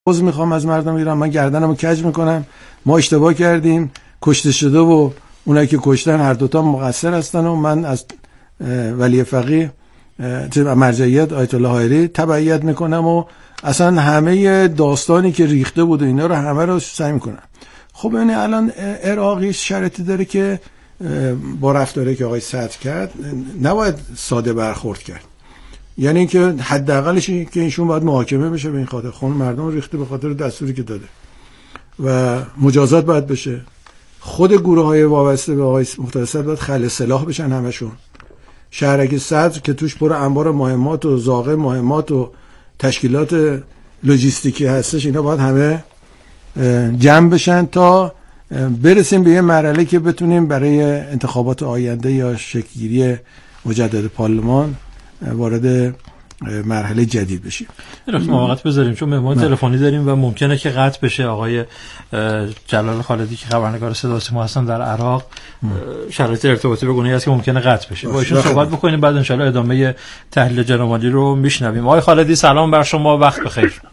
عذر میخوام از مردم ایران، من گردنمو کج میکنم، ما اشتباه کردیم، کشته شده و اونایی که کشتن هر دوتا مقصر هستن و من از ولی فقیه مرجعیت آیت الله حائری تبعیت میکنم و اصلا همه داستانی که ریخته بود اینا رو همه رو سعی میکنم. خب یعنی الان عراقی شرطی داره که با رفتاری که آقای صدر کرد نباید ساده برخورد کرد، یعنی اینکه حداقلش این که ایشون باید محاکمه بشه به این خاطر خون مردم ریخته به خاطر دستوری که داده و مجازات باید بشه. خود گروه‌های وابسته به آقای مختصر باید خلع سلاح بشن همشون. شهرک صدر که توش پر انبار مهمات و زاغه مهمات و تشکیلات لوجستیکی هستش، اینا باید همه جمع بشن تا برسیم به یه مرحله که بتونیم برای انتخابات آینده یا شکل‌گیری مجدد پارلمان وارد مرحله جدید بشیم. ما وقت بذاریم چون مهمان تلفنی داریم و ممکنه که قطع بشه. آقای جلال خالدی که خبرنگار صدا و سیما هستن در عراق، شرایط ارتباطی به گونه‌ای است که ممکنه قطع بشه. با ایشون صحبت بکنیم، بعد ان شاءالله ادامه تحلیل جنابعالی رو میشنویم. آقای خالدی سلام بر شما، وقت بخیر.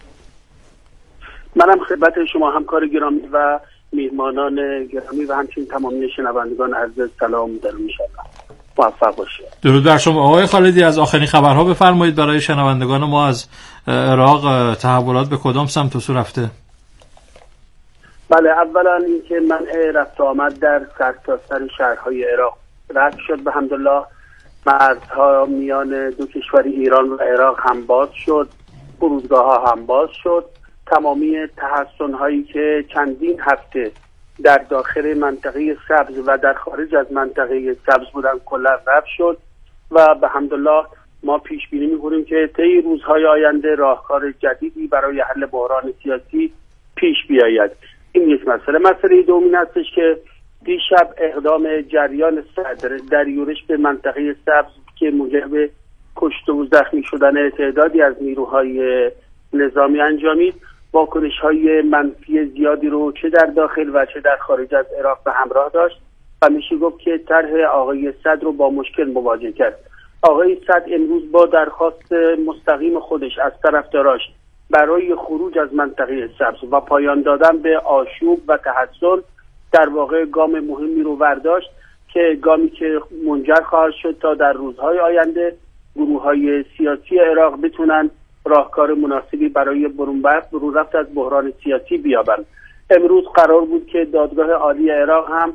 منم خدمت شما همکار گرامی و میهمانان گرامی و همچنین تمامی شنوندگان عزیز سلام می‌دارم. ان شاءالله موفق باشید. درود بر شما. آقای خالدی از آخرین خبرها بفرمایید برای شنوندگان ما از عراق، تحولات به کدام سمت و سو رفته؟ بله، اولا اینکه منع رفت آمد در سرتاسر شهرهای عراق رفع شد به حمدالله. مرزها میان دو کشور ایران و عراق هم باز شد، فرودگاه‌ها هم باز شد. تمامی تحصن‌هایی که چندین هفته در داخل منطقه سبز و در خارج از منطقه سبز بودن کلا رفع شد و به حمدالله ما پیش بینی می‌کنیم که طی روزهای آینده راهکار جدیدی برای حل بحران سیاسی پیش بیاید. این یک مسئله دومی هستش که دیشب اقدام جریان صدر در یورش به منطقه سبز که موجب کشته و زخمی شدن تعدادی از نیروهای نظامی انجامید، واکنش‌های منفی زیادی رو چه در داخل و چه در خارج از عراق به همراه داشت و میشه گفت که طرح آقای صدر رو با مشکل مواجه کرد. آقای صدر امروز با درخواست مستقیم خودش از طرفداراش برای خروج از منطقه سبز و پایان دادن به آشوب و تحصن در واقع گام مهمی رو برداشت که گامی که منجر خواهد شد تا در روزهای آینده گروه‌های سیاسی عراق بتونن راهکار مناسبی برای برون رفت از بحران سیاسی بیابند. امروز قرار بود که دادگاه عالی عراق هم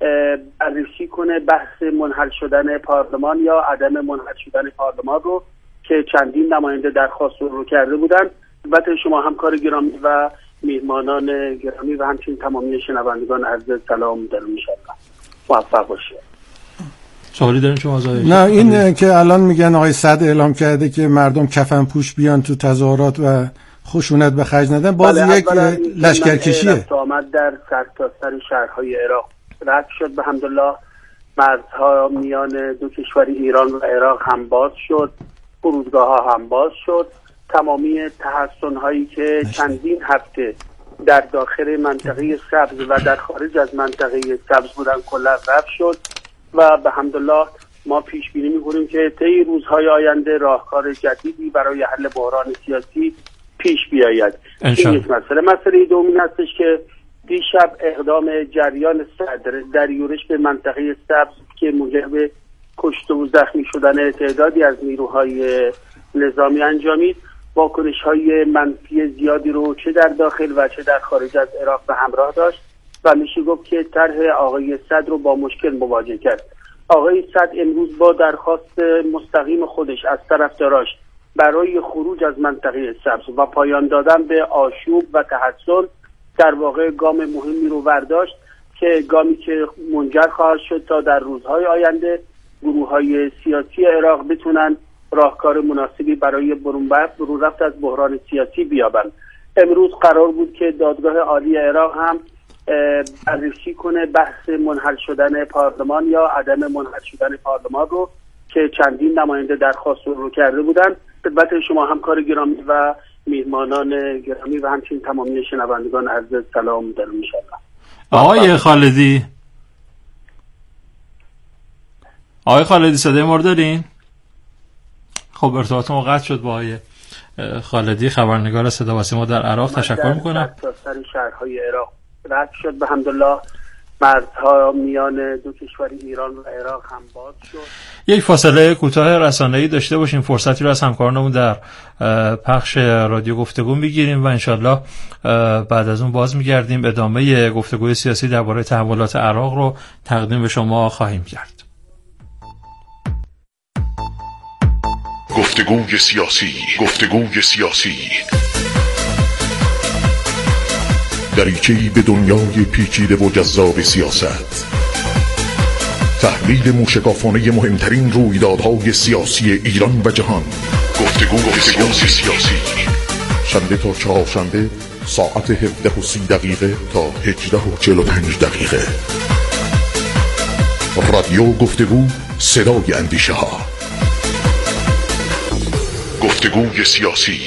بررسی کنه بحث منحل شدن پارلمان یا عدم منحل شدن پارلمان رو که چندین نماینده درخواست رو کرده بودن. البته شما همکار گرامی و میهمانان گرامی و همچنین تمامی شنوندگان عزیز سلام دارم. ان شاءالله موفق باشید. سوالی دارین شما آقای؟ نه، این که الان میگن آقای صدر اعلام کرده که مردم کفن پوش بیان تو تظاهرات و خشونت به خرج ندن، باز یک لشکرکشیه. رفت آمد در سرتاسر شهرهای عراق رفع شد به حمدالله. مرزها میان دو کشور ایران و عراق هم باز شد، فرودگاه‌ها هم باز شد. تمامی تحصن‌هایی که چندین هفته در داخل منطقه سبز و در خارج از منطقه سبز بودن کلا رفع شد و به حمدالله ما پیش بینی می‌کنیم که طی روزهای آینده راهکار جدیدی برای حل بحران سیاسی پیش بیاید. این یک مسئله دومی هستش که دیشب اقدام جریان صدر در یورش به منطقه سبز که موجب کشته و زخمی شدن تعدادی از نیروهای نظامی انجامید، واکنش‌های منفی زیادی رو چه در داخل و چه در خارج از عراق به همراه داشت و میشه گفت که طرح آقای صدر رو با مشکل مواجه کرد. آقای صدر امروز با درخواست مستقیم خودش از طرفداراش برای خروج از منطقه سبز و پایان دادن به آشوب و تحصن در واقع گام مهمی رو برداشت که گامی که منجر خواهد شد تا در روزهای آینده گروه‌های سیاسی عراق بتونن راهکار مناسبی برای برون رفت از بحران سیاسی بیابند. امروز قرار بود که دادگاه عالی عراق هم بررسی کنه بحث منحل شدن پارلمان یا عدم منحل شدن پارلمان رو که چندین نماینده درخواست رو کرده بودن. البته شما همکار گرامی و میهمانان گرامی و همچنین تمامی شنوندگان عزیز سلام دارم. ان شاءالله. آقای خالدی صدای ما رو دارین؟ خب ارتباط ما قطع شد با آقای خالدی خبرنگار صدا و سیما در عراق تشکر میکنم. سرتاسر شهرهای عراق رد شد به حمدالله، مرزها میان دو کشور ایران و عراق هم باز شد. یک فاصله کوتاه رسانه‌ای داشته باشیم، فرصتی رو از همکارانمون در پخش رادیو گفتگو میگیریم و انشالله بعد از اون باز میگردیم ادامه گفتگوی سیاسی درباره تحولات عراق رو تقدیم به شما خواهیم کرد. گفتگوی سیاسی دریچه‌ای به دنیای پیچیده و جذاب سیاست. تحلیل موشکافانه مهمترین رویدادهای سیاسی ایران و جهان. گفتگوی سیاسی شنبه تا چهارشنبه ساعت 17:30 تا 18:45. رادیو گفتگو، صدای اندیشه ها. گفتگوی سیاسی.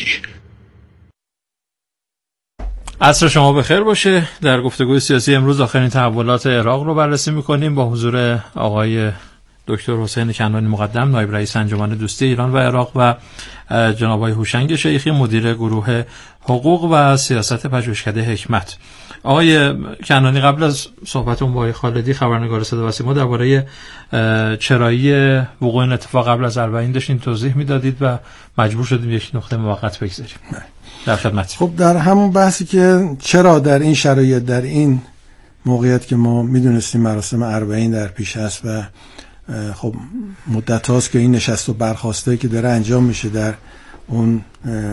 عصر شما بخیر باشه. در گفتگوی سیاسی امروز آخرین تحولات عراق رو بررسی می‌کنیم با حضور آقای دکتر حسین کنانی مقدم، نایب رئیس انجمن دوستی ایران و عراق، و جناب آقای هوشنگ شیخی، مدیر گروه حقوق و سیاست پژوهشکده حکمت. آقای کنانی، قبل از صحبتون با آقای خالدی خبرنگار صدا و سیما درباره چرایی وقوع این اتفاق قبل از 40 داشتین توضیح میدادید و مجبور شدیم یک نقطه موقت بگذاریم. در خدمت. خب در همون بحثی که چرا در این شرایط، در این موقعیت که ما میدونستیم مراسم 40 در پیش هست و خب مدت هاست که این نشست و برخاسته که داره انجام میشه در اون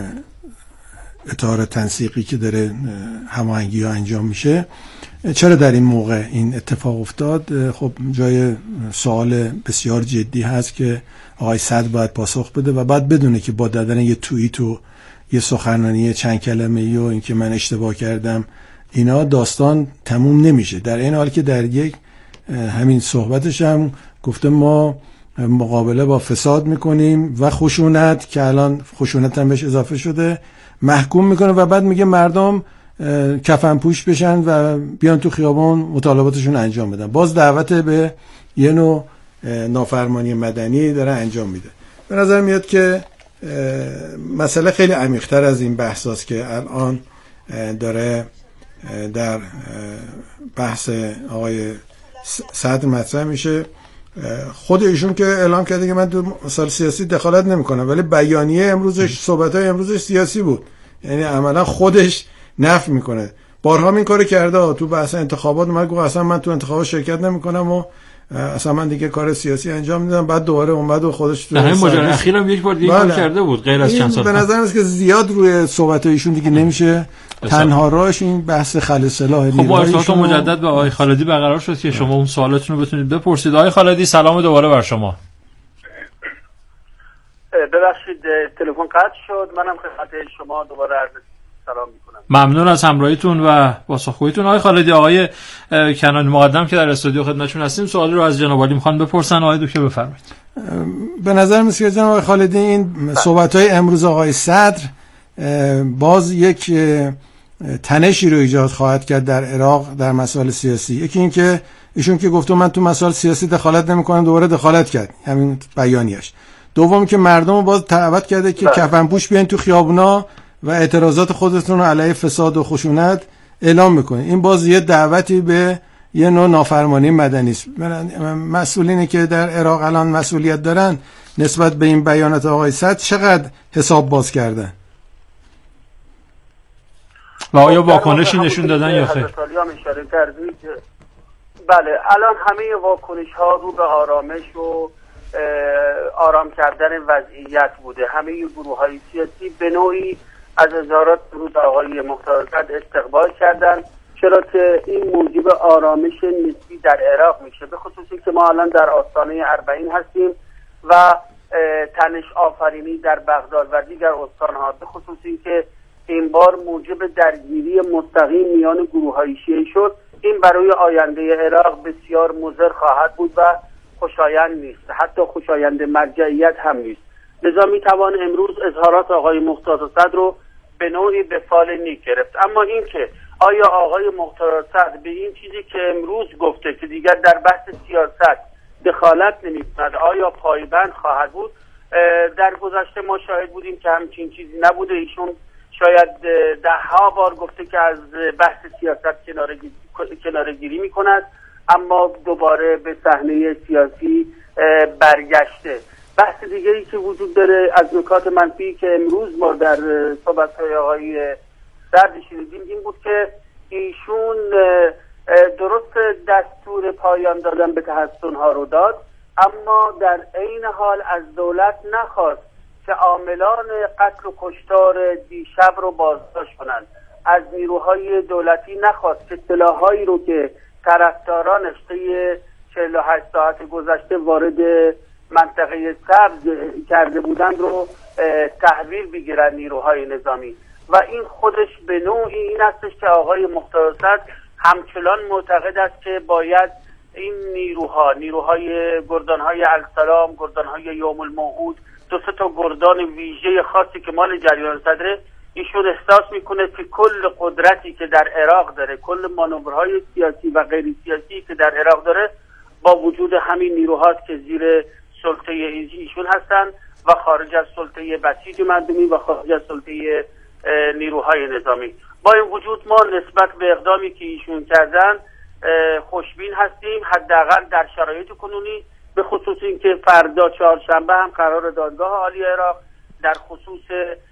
اطار تنسیقی که داره هماهنگی ها انجام میشه، چرا در این موقع این اتفاق افتاد؟ خب جای سوال بسیار جدی هست که آقای صدر باید پاسخ بده و بعد بدونه که با دادن یه توییت و یه سخنرانی چند کلمه‌ای و اینکه من اشتباه کردم اینا داستان تموم نمیشه. در این حال که در یک همین صحبتش هم گفته ما مقابله با فساد میکنیم و خشونت، که الان خشونت هم بهش اضافه شده، محکوم میکنه و بعد میگه مردم کفن پوش بشن و بیان تو خیابان مطالباتشون انجام بدن. باز دعوت به یه نوع نافرمانی مدنی داره انجام میده. به نظر میاد که مسئله خیلی عمیق‌تر از این بحثاست که الان داره در بحث آقای صدر مطرح میشه. خود ایشون که اعلام کرده که من تو مسائل سیاسی دخالت نمیکنم، ولی بیانیه امروزش، صحبت‌های امروزش سیاسی بود، یعنی عملا خودش نفی میکنه. بارها این کارو کرده، تو بحث انتخابات اومد گفت اصلا من تو انتخابات شرکت نمیکنم و اصلا من دیگه کار سیاسی انجام میدم، بعد دوباره اومد و خودش تو همین ماجرا اخیرا یک بار دیگه کار کرده بود غیر از چند سال. به نظر میاد که زیاد روی صحبت ایشون دیگه نمیشه، تنها راهش این بحث خل سلاح. خب با ارتباط مجدد به آقای خالدی برقرار شد که شما اون سوالاتون رو بتونید بپرسید. آقای خالدی سلام دوباره بر شما. ببخشید تلفن قطع شد، منم خدمت شما دوباره عرض سلام میکنم. ممنون از همراهیتون و پاسخگوییتون. آقای خالدی، آقای کنانی مقدم که در استودیو خدمتتون هستیم سوالی رو از جناب عالی میخوان بپرسن. آقای دکتر بفرمایید. به نظر میاد که جناب آقای خالدی این صحبت‌های امروز آقای صدر باز یک تنشی رو ایجاد خواهد کرد در عراق در مسائل سیاسی. یکی این که ایشون که گفته من تو مسائل سیاسی دخالت نمی‌کنم، دوباره دخالت کرد، همین بیانیه‌اش. دوم که مردم رو باز دعوت کرده که کفنپوش بیان تو خیابونا و اعتراضات خودتون رو علیه فساد و خشونت اعلام میکنه. این باز یه دعوتی به یه نوع نافرمانی مدنی است. مسئولینی که در عراق الان مسئولیت دارن نسبت به این بیانات آقای صدر چقدر حساب باز کردن و آیا واکنشی نشون دادن یا خیر؟ بله، الان همه واکنش ها رو به آرامش و آرام کردن وضعیت بوده. همه گروه های سیاسی به نوعی از اظهارات روز آقای مختار صدر استقبال کردن، چرا که این موجب آرامش نسبی در عراق میشه، به خصوصی که ما الان در آستانه 40 هستیم و تنش آفرینی در بغداد و دیگر استانها، به خصوصی که این بار موجب درگیری مستقیم میان گروه های شیعه شد. این برای آینده عراق بسیار مضر خواهد بود و خوشایند نیست، حتی خوشایند مرجعیت هم نیست. لذا میتوان امروز اظهارات آقای مختار صدر رو به نوعی به فال نیک گرفت. اما این که آیا آقای مختار صدر به این چیزی که امروز گفته که دیگر در بحث سیاست دخالت نمی‌کند آیا پایبند خواهد بود، در گذشته ما شاهد بودیم که همچین چیزی نبوده. ایشون شاید 10 بار گفته که از بحث سیاست کناره‌گیری میکند، اما دوباره به صحنه سیاسی برگشته. بحث دیگری که وجود داره از نکات منفی که امروز ما در صحبت‌های آقای سعدی شنیدیم این بود که ایشون درست دستور پایان دادن به تحصن‌ها رو داد، اما در عین حال از دولت نخواست که عاملان قتل و کشتار دیشب رو بازداشت کنند. از نیروهای دولتی نخواست که سلاح‌هایی رو که طرفدارانش طی 48 ساعت گذشته وارد منطقه سبز کرده بودند رو تحویل بگیرن نیروهای نظامی. و این خودش به نوعی این استش که آقای مقتدی صدر همچنان معتقد است که باید این نیروهای گردانهای السلام، گردانهای یوم الموعود، 2 تا گردان ویژه خاصی که مال جریان صدره، ایشون احساس میکنه که کل قدرتی که در عراق داره، کل مانورهای سیاسی و غیر سیاسی که در عراق داره، با وجود همین نیروهاست که زیر سلطه ایشون هستن و خارج از سلطه بسیج مردمی و خارج از سلطه نیروهای نظامی. با این وجود ما نسبت به اقدامی که ایشون کردن خوشبین هستیم، حداقل در شرایط کنونی، به خصوص اینکه فردا 4شنبه هم قرار دادگاه عالی عراق در خصوص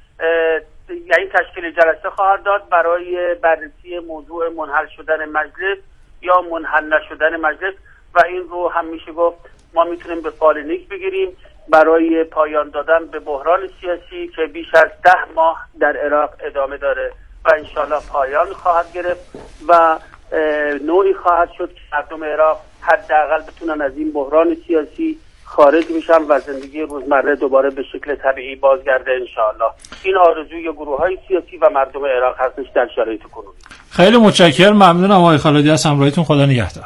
یعنی تشکیل جلسه خواهد داد برای بررسی موضوع منحل شدن مجلس یا منحل نشدن مجلس و این رو هم میشه گفت ما میتونیم به فال نیک بگیریم برای پایان دادن به بحران سیاسی که بیش از 10 ماه در عراق ادامه داره و انشالله پایان خواهد گرفت و نوعی خواهد شد که مردم عراق حداقل بتونن از این بحران سیاسی خارج میشن و زندگی روزمره دوباره به شکل طبیعی بازگرده انشاءالله. این آرزوی گروه‌های سیاسی و مردم عراق هستش در شرایط کنونی. خیلی متشکرم، ممنونم آقای خالدی از همراهیتون. خدا نگهدار.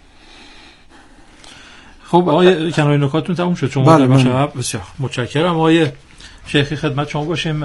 خب آقای کنایی نکاتون تموم شد شما؟ بله بسیار متشکرم آقای شیخی. خدمت شما باشیم.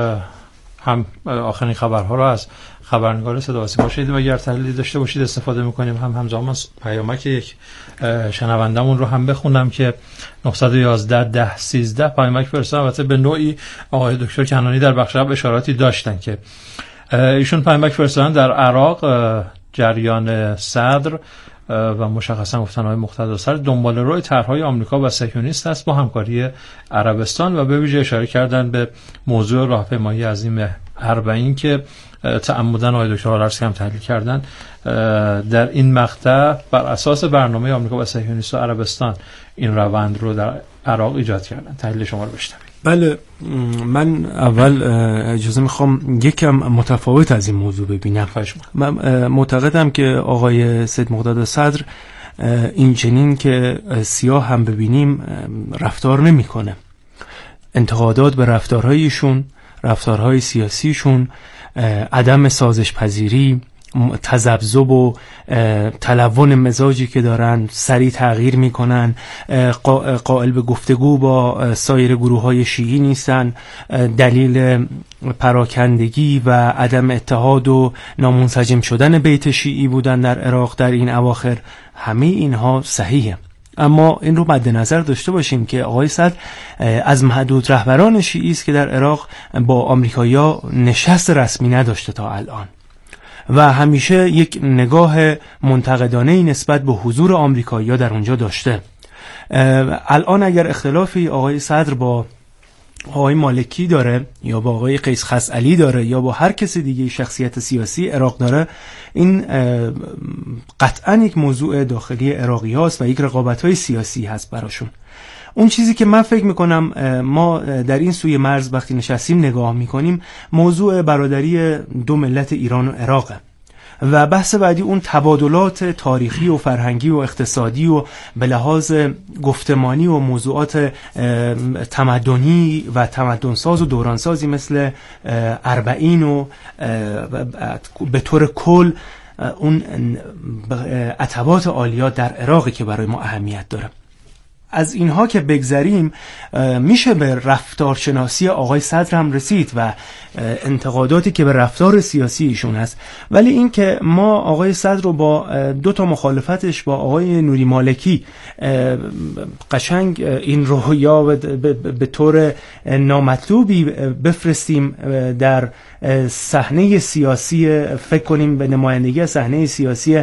هم آخرین خبرها رو از خبرنگار صدا و سیما شنیدید و اگر تحلیلی داشته باشید استفاده می‌کنیم. همزمان پیامک یک شنوندمون رو هم بخونم که 911 10 13 پیامک فرستادن. البته به نوعی آقای دکتر کنانی در بخش قبل اشاراتی داشتن که ایشون پیامک فرستادن در عراق جریان صدر و مشخصا گفتن های مقتدی صدر دنبال روی طرح‌های آمریکا و صهیونیست است با همکاری عربستان و به ویژه اشاره کردن به موضوع راهپیمایی عظیم 40 که تعمدن آقای دکتر آلرسی هم تحلیل کردن. در این مقطع بر اساس برنامه آمریکا و صهیونیست و عربستان این روند رو در عراق ایجاد کردن. تحلیل شما رو بشنوید. بله، من اول اجازه میخوام یکم متفاوت از این موضوع ببینم. من معتقدم که آقای سید مقتدی صدر این چنین که سیاه هم ببینیم رفتار نمیکنه. انتقادات به رفتارهایشون، رفتارهای سیاسیشون، عدم سازش پذیری، تذبذب و تلون مزاجی که دارن، سریع تغییر میکنن، قائل به گفتگو با سایر گروه‌های شیعی نیستن، دلیل پراکندگی و عدم اتحاد و نامنسجم شدن بیت شیعی بودن در عراق در این اواخر. همه اینها صحیحه، اما این رو مد نظر داشته باشیم که آقای صدر از محدود رهبران شیعی است که در عراق با آمریکایی‌ها نشست رسمی نداشته تا الان و همیشه یک نگاه منتقدانه‌ای نسبت به حضور آمریکایی‌ها در اونجا داشته. الان اگر اختلافی آقای صدر با آقای مالکی داره یا با آقای قیس خصعلی داره یا با هر کسی دیگه شخصیت سیاسی عراق داره، این قطعاً یک موضوع داخلی عراقی هاست و یک رقابت‌های سیاسی هست براشون. اون چیزی که من فکر میکنم ما در این سوی مرز وقتی نشستیم نگاه میکنیم، موضوع برادری دو ملت ایران و عراقه و بحث بعدی اون تبادلات تاریخی و فرهنگی و اقتصادی و به لحاظ گفتمانی و موضوعات تمدنی و تمدنساز و دورانسازی مثل 40 و به طور کل اون عتبات عالیات در عراقی که برای ما اهمیت داره. از اینها که بگذریم میشه به رفتارشناسی آقای صدر هم رسید و انتقاداتی که به رفتار سیاسی ایشون هست. ولی این که ما آقای صدر رو با 2 مخالفتش با آقای نوری مالکی قشنگ این رو یا به طور نامطلوبی بفرستیم در صحنه سیاسی، فکر کنیم به نمایندگی صحنه سیاسی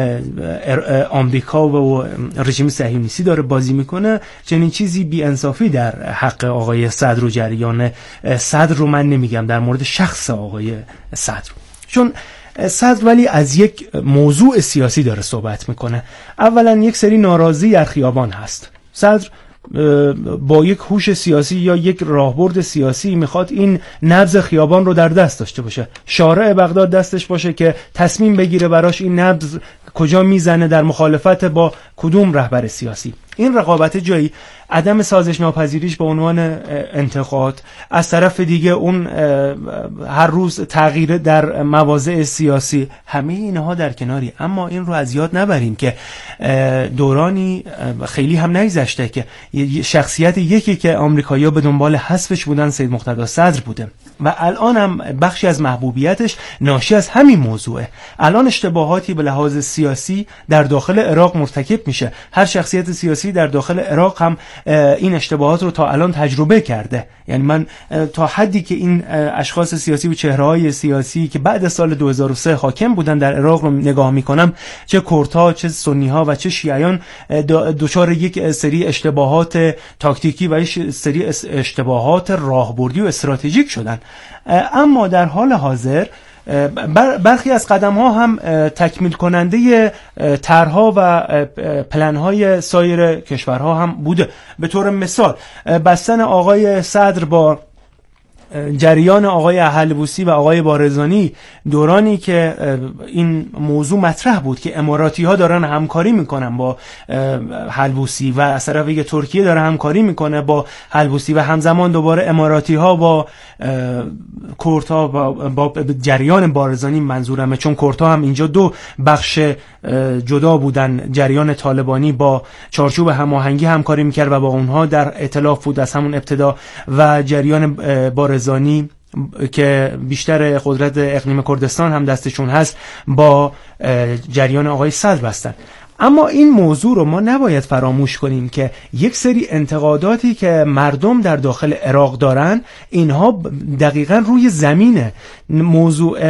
آمریکا و رژیم صهیونیستی داره بازی میکنه، چنین چیزی بی‌انصافی در حق آقای صدر و جریان صدر رو من نمیگم، در مورد شخص آقای صدر، چون صدر ولی از یک موضوع سیاسی داره صحبت میکنه. اولا یک سری ناراضی در خیابان هست. صدر با یک هوش سیاسی یا یک راهبرد سیاسی میخواد این نبض خیابان رو در دست داشته باشه، شارع بغداد دستش باشه که تصمیم بگیره براش این نبض کجا میزنه در مخالفت با کدوم رهبر سیاسی. این رقابت جایی، عدم سازش ناپذیریش به عنوان انتقاد، از طرف دیگه اون هر روز تغییر در مواضع سیاسی، همه اینها در کناری. اما این رو از یاد نبریم که دورانی خیلی هم نگذشته که شخصیت یکی که آمریکایی‌ها به دنبال حذفش بودن سید مقتدی صدر بوده و الان هم بخشی از محبوبیتش ناشی از همین موضوعه. الان اشتباهاتی به لحاظ سیاسی در داخل عراق مرتکب میشه. هر شخصیت سیاسی در داخل عراق هم این اشتباهات رو تا الان تجربه کرده. یعنی من تا حدی که این اشخاص سیاسی و چهره‌های سیاسی که بعد سال 2003 حاکم بودن در عراق رو نگاه میکنم، چه کردها، چه سنی‌ها و چه شیعیان دچار یک سری اشتباهات تاکتیکی و یک سری اشتباهات راهبردی و استراتژیک شدن. اما در حال حاضر برخی از قدم‌ها هم تکمیل کننده طرح‌ها و پلن‌های سایر کشورها هم بوده. به طور مثال بستن آقای صدر با جریان آقای حلبوسی و آقای بارزانی، دورانی که این موضوع مطرح بود که اماراتی ها دارن همکاری میکنن با حلبوسی و از طرف ترکیه داره همکاری میکنه با حلبوسی و همزمان دوباره اماراتی ها با کردها با جریان بارزانی منظورمه، چون کردها هم اینجا 2 بخش جدا بودن. جریان طالبانی با چارچوب هماهنگی همکاری میکرد و با اونها در ائتلاف بود از همون ابتدا، و جریان بارزانی که بیشتر قدرت اقلیم کردستان هم دستشون هست با جریان آقای صدر بستن. اما این موضوع رو ما نباید فراموش کنیم که یک سری انتقاداتی که مردم در داخل عراق دارن، اینها دقیقاً روی زمینه. موضوع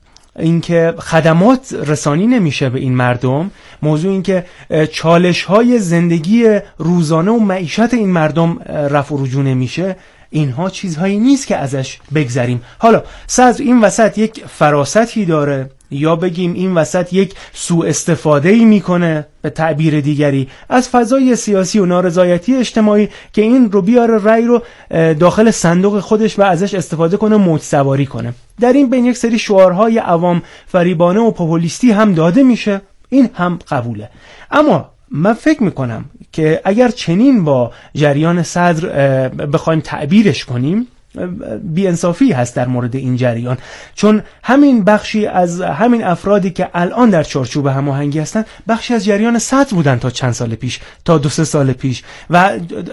اینکه خدمات رسانی نمیشه به این مردم، موضوع اینکه چالش‌های زندگی روزانه و معیشت این مردم رفع و رجوع نمیشه، اینها چیزهایی نیست که ازش بگذریم. حالا صدر این وسط یک فراستی داره یا بگیم این وسط یک سوء استفاده‌ای میکنه به تعبیر دیگری از فضای سیاسی و نارضایتی اجتماعی که این رو بیاره رأی رو داخل صندوق خودش و ازش استفاده کنه، موج سواری کنه. در این بین یک سری شعارهای عوام فریبانه و پوپولیستی هم داده میشه، این هم قبوله. اما من فکر میکنم که اگر چنین با جریان صدر بخوایم تعبیرش کنیم، بی‌انصافی هست در مورد این جریان، چون همین بخشی از همین افرادی که الان در چارچوب هماهنگی هستن بخشی از جریان صدر بودن تا چند سال پیش، تا 2-3 سال پیش، و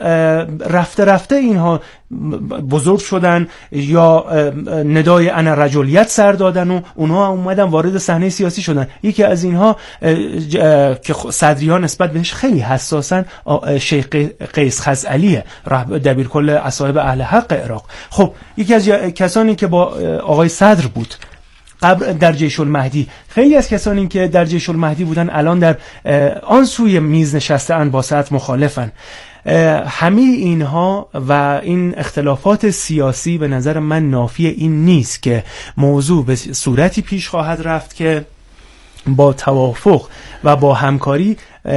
رفته رفته اینها بزرگ شدن یا ندای انا رجلیت سر دادن و اونها اومدن وارد صحنه سیاسی شدن. یکی از اینها که صدری‌ها نسبت بهش خیلی حساسن، شیخ قیس خزعلیه، دبیرکل اصحاب اهل حق عراق. خب یکی از کسانی که با آقای صدر بود قبل در جیش المهدی، خیلی از کسانی که در جیش المهدی بودن الان در آن سوی میز نشسته‌اند با صدر مخالفن. همه اینها و این اختلافات سیاسی به نظر من نافی این نیست که موضوع به صورتی پیش خواهد رفت که با توافق و با همکاری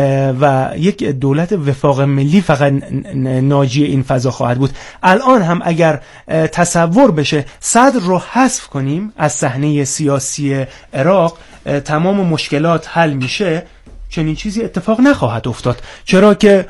و یک دولت وفاق ملی فقط ناجی این فضا خواهد بود. الان هم اگر تصور بشه صدر رو حذف کنیم از صحنه سیاسی عراق، تمام مشکلات حل میشه، چنین چیزی اتفاق نخواهد افتاد. چرا که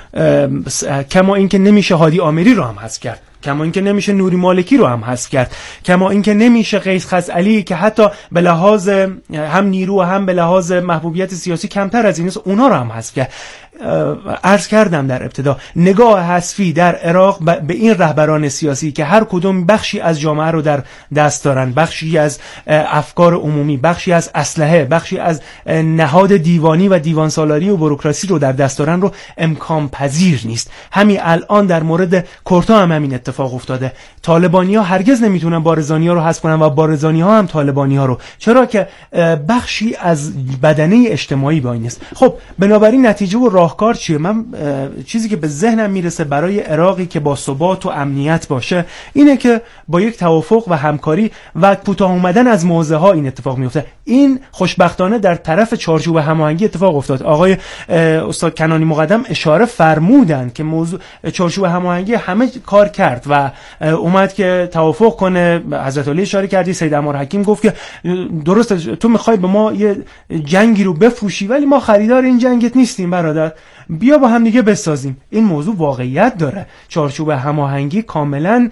کما اینکه نمیشه هادی آمری رو هم حذف کرد، کما اینکه نمیشه نوری مالکی رو هم حذف کرد، کما اینکه نمیشه قیس خزعلی که حتی به لحاظ هم نیرو و هم به لحاظ محبوبیت سیاسی کمتر از این است، اونا رو هم حذف کرد. عرض کردم در ابتدا، نگاه حذفی در عراق به این رهبران سیاسی که هر کدوم بخشی از جامعه رو در دست دارن، بخشی از افکار عمومی، بخشی از اسلحه، بخشی از نهاد دیوانی و دیوان سالاری و بوروکراسی رو در دست دارن رو امکان پذیر نیست. همین الان در مورد کورتا هم همین اتفاق افتاده. طالبانی‌ها هرگز نمیتونن بارزانی‌ها رو حذف کنن و بارزانی‌ها هم طالبانی‌ها رو، چرا که بخشی از بدنه اجتماعی با این است. خب بنابراین نتیجه و راهکار چیه؟ من چیزی که به ذهنم میرسه برای عراقی که با ثبات و امنیت باشه اینه که با یک توافق و همکاری و کوتاه اومدن از موضع‌ها این اتفاق میفته. این خوشبختانه در طرف چارچوب هماهنگی اتفاق افتاد. آقای استاد کنانی مقدم اشاره فرمودن که موضوع چارچوب هماهنگی همه کار کرد و اومد که توافق کنه. حضرت علی اشاره کردی، سید عمار حکیم گفت که درسته تو میخوای به ما یه جنگی رو بفروشی ولی ما خریدار این جنگت نیستیم برادر، بیا با هم دیگه بسازیم. این موضوع واقعیت داره. چارچوب هماهنگی کاملا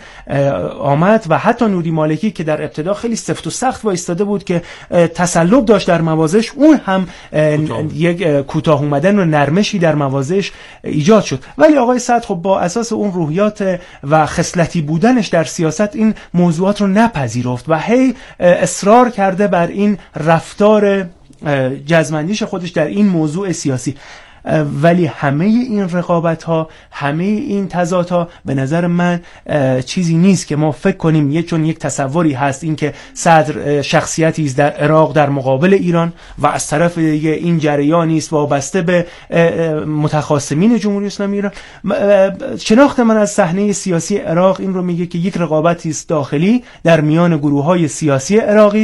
آمد و حتی نوری مالکی که در ابتدا خیلی سفت و سخت وایستاده بود که تسلط داشت در موازش، اون هم یک کوتاه اومدن و نرمشی در موازش ایجاد شد. ولی آقای صدر خب با اساس اون روحیات و خصلتی بودنش در سیاست این موضوعات رو نپذیرفت و هی اصرار کرده بر این رفتار جزمندیش خودش در این موضوع سیاسی. ولی همه این رقابت ها، همه این تضاد ها به نظر من چیزی نیست که ما فکر کنیم چون یک تصوری هست این که صدر شخصیتی است در عراق در مقابل ایران و از طرف دیگه این جریانی است وابسته به متخاصمین جمهوری اسلامی ایران. شناخت من از صحنه سیاسی عراق این رو میگه که یک رقابتی است داخلی در میان گروه های سیاسی عراقی،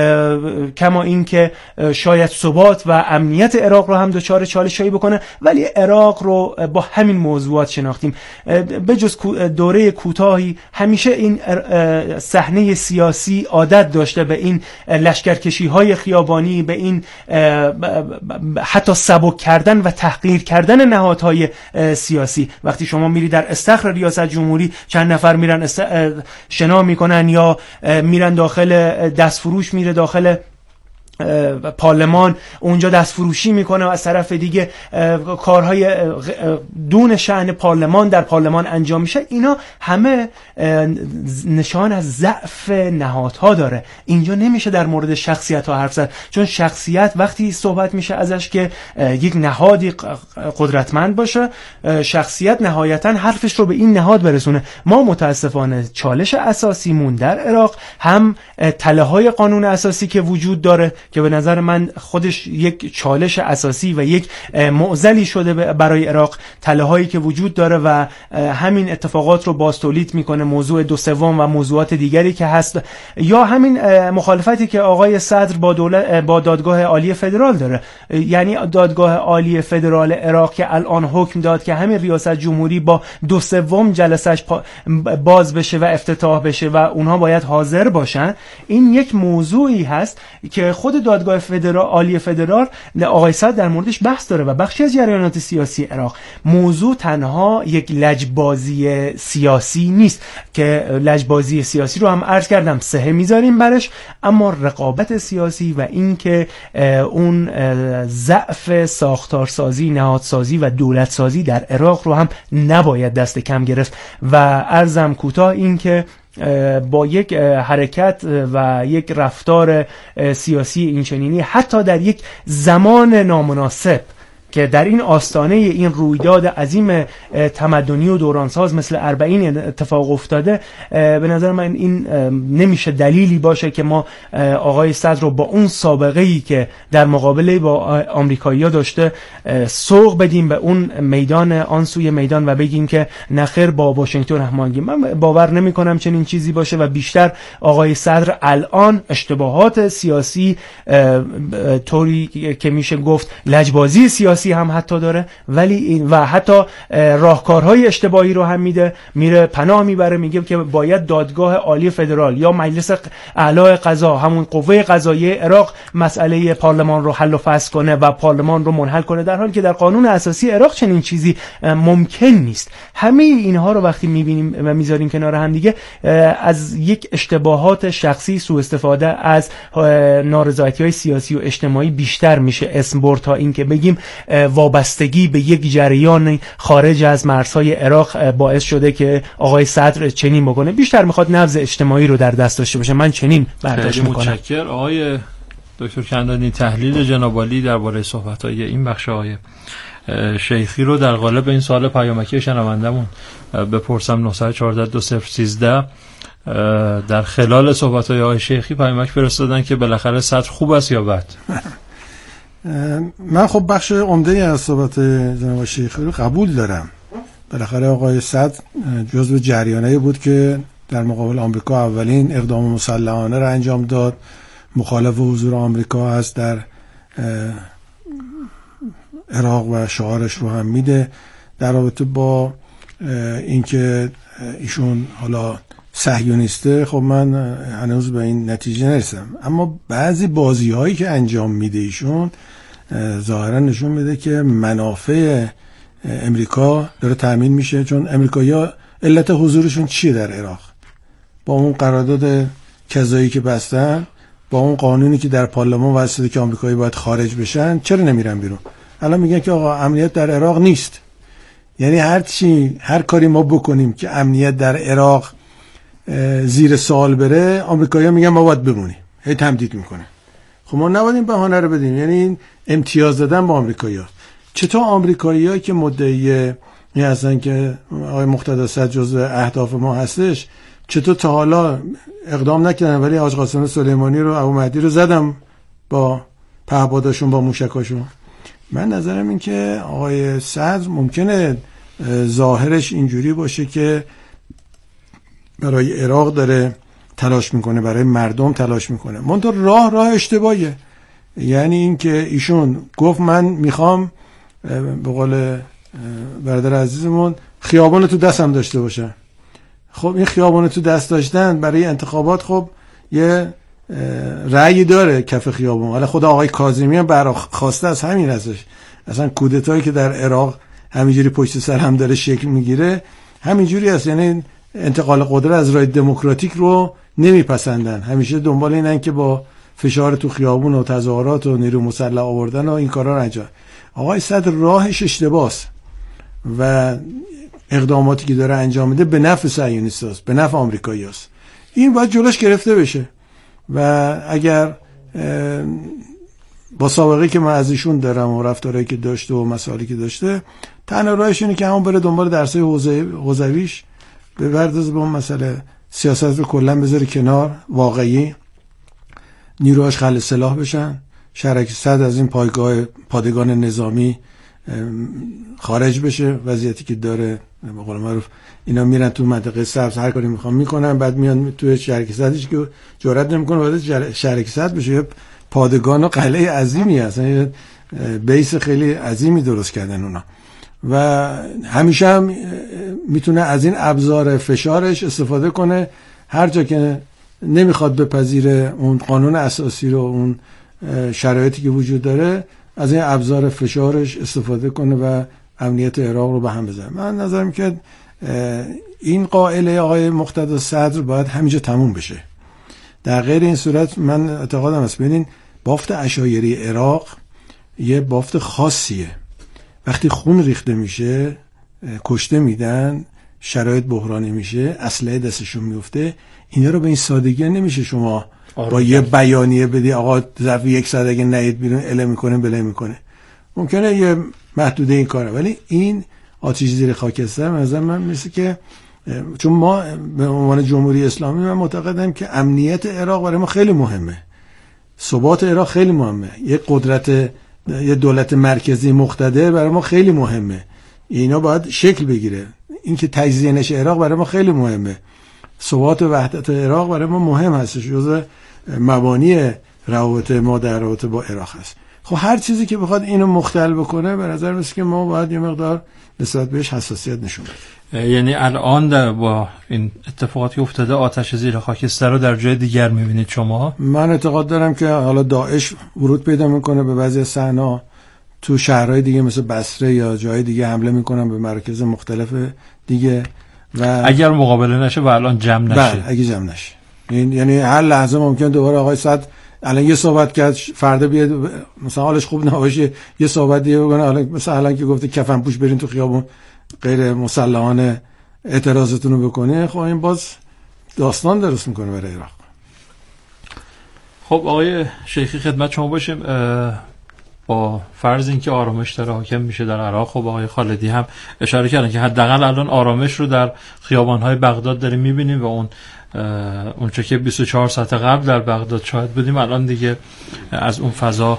کما این که شاید ثبات و امنیت عراق رو هم دچار چالشی بکنه. ولی عراق رو با همین موضوعات شناختیم. به جز دوره کوتاهی همیشه این صحنه سیاسی عادت داشته به این لشکرکشی های خیابانی، به این حتی سبک کردن و تحقیر کردن نهادهای سیاسی. وقتی شما میری در استخر ریاست جمهوری چند نفر میرن شنا میکنن یا میرن داخل دستفروش، میره داخل پارلمان اونجا دست فروشی میکنه و از طرف دیگه کارهای دون شأن پارلمان در پارلمان انجام میشه. اینا همه نشان از ضعف نهادها داره. اینجا نمیشه در مورد شخصیت ها حرف زد، چون شخصیت وقتی صحبت میشه ازش که یک نهادی قدرتمند باشه، شخصیت نهایتا حرفش رو به این نهاد برسونه. ما متاسفانه چالش اساسیمون در عراق هم تله های قانون اساسی که وجود داره که به نظر من خودش یک چالش اساسی و یک معضلی شده برای عراق، تله هایی که وجود داره و همین اتفاقات رو باز تولید میکنه. موضوع 2/3 و موضوعات دیگری که هست، یا همین مخالفتی که آقای صدر با دادگاه عالی فدرال داره. یعنی دادگاه عالی فدرال عراق که الان حکم داد که همین ریاست جمهوری با 2/3 جلسهش باز بشه و افتتاح بشه و اونها باید حاضر باشن. این یک موضوعی هست که خود دادگاه عالی فدرال آقای صدر در موردش بحث داره و بخشی از جریانات سیاسی عراق. موضوع تنها یک لجبازی سیاسی نیست که لجبازی سیاسی رو هم عرض کردم سهه میذاریم برش، اما رقابت سیاسی و این که اون ضعف ساختارسازی، نهادسازی و دولتسازی در عراق رو هم نباید دست کم گرفت. و عرضم کوتاه این که با یک حرکت و یک رفتار سیاسی اینچنینی حتی در یک زمان نامناسب که در این آستانه این رویداد عظیم تمدنی و دورانساز مثل 40 اتفاق افتاده، به نظر من این نمیشه دلیلی باشه که ما آقای صدر رو با اون سابقه‌ای که در مقابله با آمریکایی‌ها داشته سوق بدیم به اون میدان، آن سوی میدان و بگیم که نخیر با واشنگتن هماهنگی. من باور نمی‌کنم چنین چیزی باشه و بیشتر آقای صدر الان اشتباهات سیاسی طوری که میشه گفت لجبازی سیاسی هم حتی داره، ولی این و حتی راهکارهای اشتباهی رو هم میره پناه میبره، میگه که باید دادگاه عالی فدرال یا مجلس اعلی قضا، همون قوه قضاییه عراق، مسئله پارلمان رو حل و فصل کنه و پارلمان رو منحل کنه، در حالی که در قانون اساسی عراق چنین چیزی ممکن نیست. همه اینها رو وقتی میبینیم و میذاریم کنار هم دیگه، از یک اشتباهات شخصی، سوء استفاده از نارضایتی‌های سیاسی و اجتماعی بیشتر میشه اسم برد تا این که بگیم وابستگی به یک جریان خارج از مرزهای عراق باعث شده که آقای صدر چنین بکنه. بیشتر میخواد نبض اجتماعی رو در دست داشته باشه. من چنین برداشت میکنم. متشکرم آقای دکتر کندانی. تحلیل جناب عالی درباره صحبت‌های این بخش آقای شیخی رو در قالب این سوال پیامکی شنوندمون بپرسم. 914-2013 در خلال صحبت‌های آقای شیخی پیامک فرستادن که بالاخره صدر خوب است یا بد. من خب بخش عمده از صحبت جناب شیخی رو قبول دارم. بالاخره آقای صدر جزو جریانایی بود که در مقابل آمریکا اولین اقدام مسلحانه را انجام داد. مخالف حضور آمریکا هست در عراق و شعارش رو هم میده در رابطه با اینکه ایشون حالا صهیونیسته. خب من هنوز به این نتیجه نرسیدم، اما بعضی بازی هایی که انجام میده ایشون ظاهرا نشون میده که منافع امریکا داره تامین میشه. چون امریکایی‌ها علت حضورشون چیه در عراق؟ با اون قرارداد کذایی که بستن، با اون قانونی که در پارلمان واسطه که آمریکایی باید خارج بشن، چرا نمیرن بیرون؟ الان میگن که آقا امنیت در عراق نیست. یعنی هر کاری ما بکنیم که امنیت در عراق زیر سوال بره، آمریکایی‌ها میگن ما باید بمونیم، هی تمدید میکنه. خب ما نباید این بهانه رو بدیم. یعنی این امتیاز دادن با آمریکایی‌ها. چطور آمریکایی‌ها که مدعی این هستن که آقای مقتدی صدر جزو اهداف ما هستش، چطور تا حالا اقدام نکردن ولی حاج قاسم سلیمانی رو، ابو مهدی رو زدم با پهپاداشون، با موشکاشون. من نظرم این که آقای صدر ممکنه ظاهرش اینجوری باشه که برای عراق داره تلاش میکنه، برای مردم تلاش میکنه، منتها راه اشتباهیه. یعنی این که ایشون گفت من میخوام به قول برادر عزیزمون خیابان تو دستم داشته باشم. خب این خیابان تو دست داشتن برای انتخابات خب یه رأی داره کف خیابان. حالا خود آقای کاظمی هم برخواسته از همین ازش. اصلا کودتایی که در عراق همینجوری پشت سر هم داره شکل میگیره همینجوری است. یعنی انتقال قدرت از راه دموکراتیک رو نمیپسندن، همیشه دنبال اینن که با فشار تو خیابون و تظاهرات و نیرو مسلح آوردن و این کارا رو انجام. آقای صدر راهش اشتباهه و اقداماتی که داره انجام میده به نفع صهیونیستاست، به نفع آمریکاییاست. این باید جلوش گرفته بشه و اگر با سابقه که من از ایشون دارم و رفتارهایی که داشته و مسائلی که داشته، تنها راهش اینه که همون بره دنبال درسای حوزویش، بپردازه به اون مسئله، سیاست رو کلا بذاره کنار، واقعی نیروهاش خلع سلاح بشن، شرک صد از این پادگان نظامی خارج بشه. وضعیتی که داره به قول معروف اینا میرن تو منطقه سبز هر کاری میخوان میکنن، بعد میان تو شرک صدش که جرئت نمیکنه وارد شرک صد بشه. یه پادگان و قلعه عظیمی هست، یه بیس خیلی عظیمی درست کردن اونا و همیشه هم میتونه از این ابزار فشارش استفاده کنه. هر جا که نمیخواد بپذیره اون قانون اساسی رو، اون شرایطی که وجود داره، از این ابزار فشارش استفاده کنه و امنیت عراق رو به هم بزنه. من نظرم که این قائله آقای مقتدی صدر باید همینجا تموم بشه. در غیر این صورت من اعتقادم است ببینین بافت عشایری عراق یه بافت خاصیه. وقتی خون ریخته میشه، کشته میدن، شرایط بحرانی میشه، اسلحه دستشون میفته، اینا رو به این سادگی نمیشه شما با یه بیانیه بدی آقا ظرف یک ساعت اگه نهید بیرون اله میکنه بله میکنه. ممکنه یه محدوده این کاره، ولی این آتش زیر خاکستر مثلا من مثل که چون ما به عنوان جمهوری اسلامی من معتقدم که امنیت عراق برای ما خیلی مهمه، ثبات عراق خیلی مهمه، یه دولت مرکزی مقتدر برای ما خیلی مهمه، اینا باید شکل بگیره. این که تجزیه نشه عراق برای ما خیلی مهمه، ثبات و وحدت عراق برای ما مهم هستش، جزء مبانی روابط ما در رابطه با عراق هست. خب هر چیزی که بخواد اینو مختل بکنه به نظر میاد که ما باید یه مقدار نسبت بهش حساسیت نشون بدیم. یعنی الان با این اتفاقاتی افتاده آتش زیر خاکستر رو در جای دیگر میبینید شما؟ من اعتقاد دارم که حالا داعش ورود پیدا میکنه به بعضی صحنه‌ها، تو شهرهای دیگه مثل بصره یا جای دیگه حمله میکنن به مراکز مختلف دیگه و اگر مقابله نشه و الان جمع نشه. بله اگه جمع نشه، یعنی هر لحظه ممکن دوباره آقای صدر الان یه صحبت کرد، فردا بیاد مثلا حالش خوب نباشه یه صحبت دیگه بکنه، حالا مثلا الان که گفته کفن پوش برین تو خیابون غیر مسلحانه اعتراضتون رو بکنه، خب این باز داستان درست میکنه برای عراق. خب آقای شیخی خدمت شما باشیم. با فرض اینکه آرامش داره حاکم میشه در عراق، خب آقای خالدی هم اشاره کردن که حداقل الان آرامش رو در خیابان‌های بغداد داریم می‌بینیم و اون چه که 24 ساعت قبل در بغداد شاهد بودیم الان دیگه از اون فضا